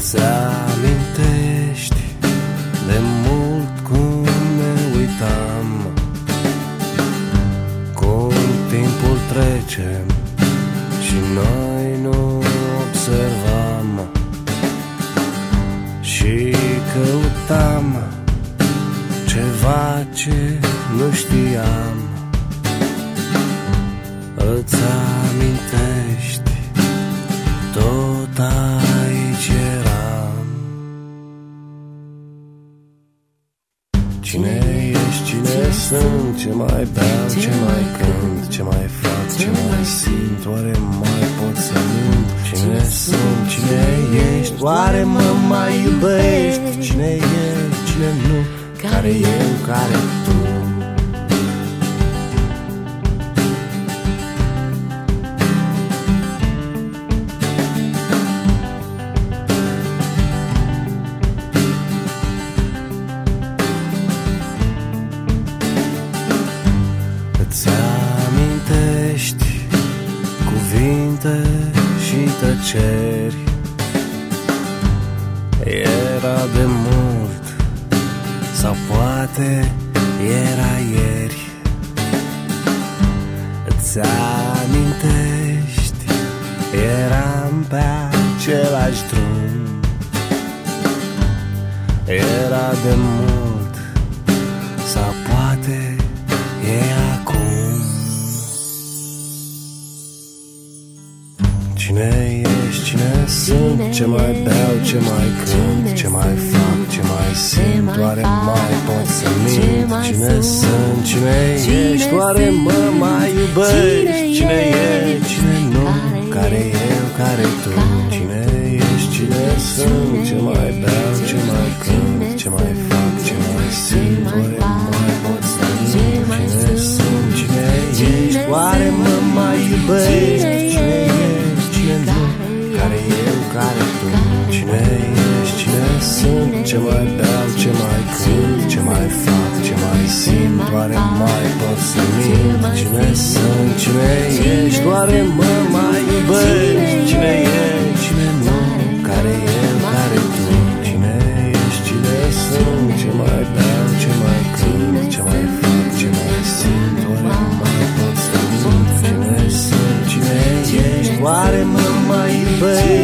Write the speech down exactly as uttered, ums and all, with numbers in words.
Îți amintești de mult cum ne uitam, cum timpul trece și noi nu observam, și căutam ceva ce nu știam. Îți amintești, tot aici eram. Cine ești, cine sunt, ce mai beau, ce mai cânt, ce mai fac, ce mai simt, oare mai pot să mint? Cine sunt, cine ești, oare mă mai iubești? Cine ești, cine nu, care eu, care tu? Îți amintești cuvinte și tăceri? Era de mult sau poate era ieri. Îți amintești, eram pe același drum. Era de mult sau poate e acum. Cine ești, cine sunt, ce mai beau, ce mai cânt, ce mai fac, ce mai simt, oare mai pot să mint? Cine sunt, cine ești, oare mă mai iubești? Cine ești, cine nu, care eu, care tu? Cine ești, cine sunt, ce mai beau, ce mai cânt, ce mai fac, ce mai simt, oare mai pot să mint? Cine sunt, cine ești, oare mă mai iubești? Cine ești, cine nu, care eu, care tu? Cine ești, cine sunt, ce mai beau, ce mai cânt, ce mai fac, ce mai simt, oare mai pot să mint? Cine sunt, cine ești, oare mă mai iubești? Cine ești, cine nu, care eu, care tu? Cine ești, cine sunt, ce mai beau, ce mai cânt, ce mai fac, ce mai simt, oare mai pot să mint? Cine sunt, cine ești, oare mă mai iubești?